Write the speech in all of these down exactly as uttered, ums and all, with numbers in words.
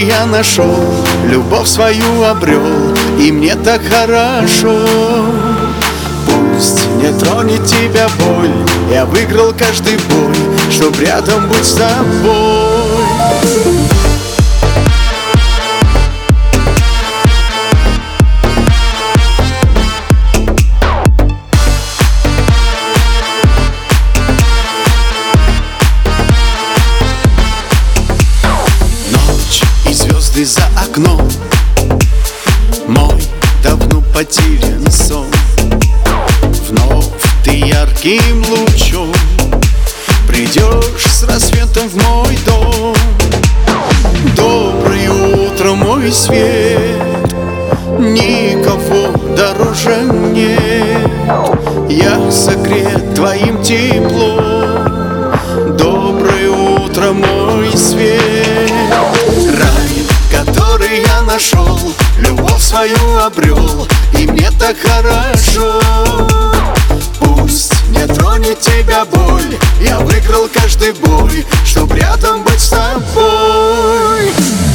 я нашел, любовь свою обрел, и мне так хорошо. Пусть не тронет тебя боль, я выиграл каждый бой, чтоб рядом быть с тобой. Звезды за окном, мой давно потерян сон. Вновь ты ярким лучом придешь с рассветом в мой дом. Доброе утро, мой свет, никого дороже нет. Я согрет твоим теплом. Доброе утро, мой свет. Который я нашел, любовь свою обрел, и мне так хорошо. Пусть не тронет тебя боль, я выиграл каждый бой, чтоб рядом быть с тобой.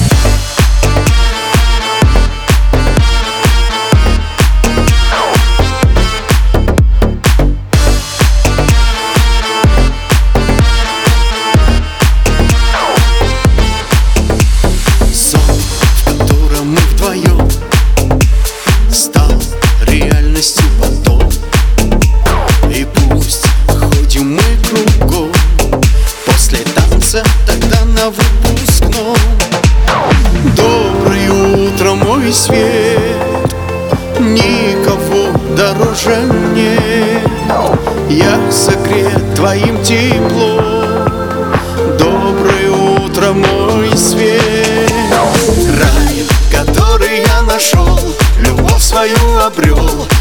Стал реальностью потом, и пусть ходим мы кругом после танца, тогда на выпускном. Доброе утро, мой свет, никого дороже нет. Я согрет твоим теплом. Доброе утро, мой свет. Рай, который я нашел, любовь свою обрел,